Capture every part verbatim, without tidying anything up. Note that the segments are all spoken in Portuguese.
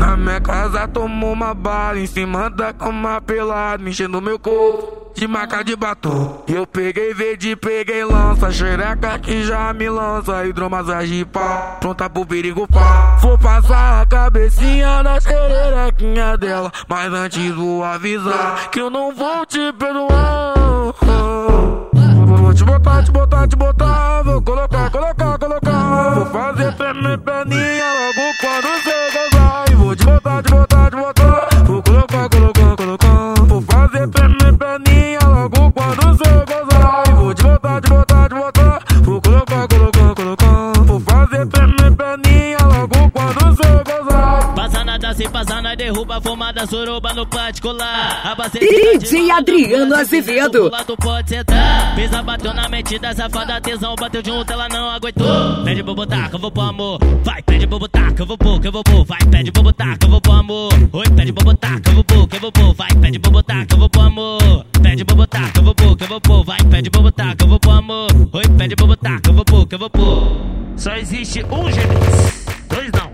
Na minha casa tomo uma bala, em cima da cama pelado, mexendo meu corpo de marca de batom. Eu peguei verde, peguei lança, xereca que já me lança, hidromassagem pá, pronta pro perigo pá. Vou passar a cabecinha na xerequinha dela, mas antes vou avisar que eu não vou te perdoar. Vou te botar, te botar, te botar, vou colocar, colocar, colocar. Vou fazer perna perninha logo quando cê gozar. E vou te botar, te botar, te botar, vou colocar, colocar, colocar. Vou fazer perna perninha logo quando cê gozar. E vou te botar, te botar, te botar, vou colocar, colocar, colocar. Vou fazer perna perninha logo quando cê gozar. Passa na dança e passa na derruba, fumada suruba no particular. D J Adriano Azevedo. Tu pode sentar. Pisa, bateu na metida, safada, tesão, bateu junto, ela não aguentou. Pede pro botar, que eu vou pro amor. Vai, pede pro botar, que eu vou pôr, que eu vou pôr. Vai, pede pro botar, que eu vou pro amor. Oi, pede pro botar, que eu vou pôr, que eu vou pôr. Vai, pede pro botar, que eu vou pro amor. Pede pro botar, que eu vou pôr, que eu vou pôr. Vai, pede pro botar, que eu vou pro amor. Oi, pede pro botar, que eu vou pôr, que eu vou pôr. Só existe um Gêmeos, dois não.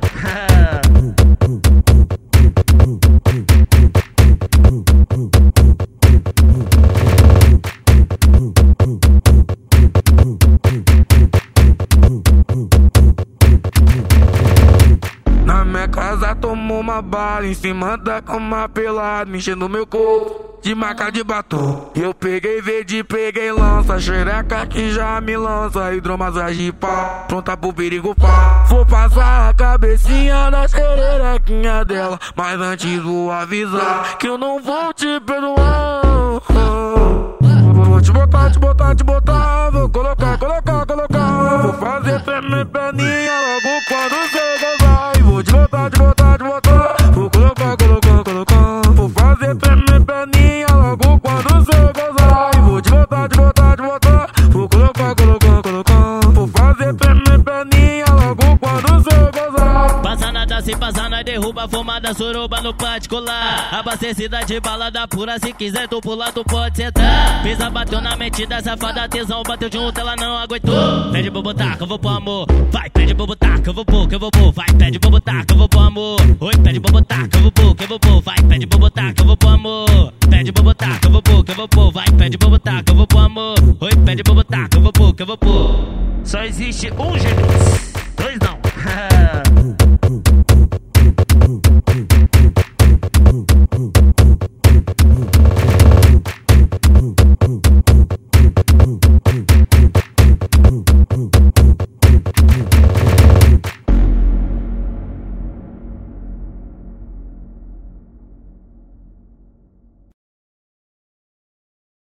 Na minha casa tomo uma bala, em cima da cama pelado, mexendo meu corpo de marca de batom. Eu peguei verde, peguei lança, xereca que já me lança, hidromassagem pá, pronta pro perigo pá. Vou passar a cabecinha na xerequinha dela, mas antes vou avisar que eu não vou te perdoar. Vou te botar, te botar, te botar, vou colocar, colocar, colocar. Vou fazer perna perninha logo quando cê gozar. E vou te botar, te botar, te botar, vou colocar, colocar, colocar. Vou fazer perna perninha logo quando cê gozar. E vou te botar, te botar, te botar, vou colocar, colocar, colocar. Vou fazer perna perninha logo quando cê gozar. Passa na dança e passa na derruba, fumada suruba no particular. Abastecida de balada pura, se quiser tu pular, tu pode sentar. Pisa, bateu na metida, safada, tesão, bateu junto, ela não aguentou. Pede pro botar, que eu vou pro amor. Vai, pede pro botar, que eu vou pôr, que eu vou pôr. Vai, pede pro botar, que eu vou pro amor. Oi, pede pro botar, que eu vou pôr, que eu vou pôr. Vai, pede pro botar, que eu vou pro amor. Pede pro botar, que eu vou pôr, que eu vou pôr. Vai, pede pro botar, que eu vou pro amor. Oi, pede pro botar, que eu vou pôr, que eu vou pôr. Só existe um Gêmeos.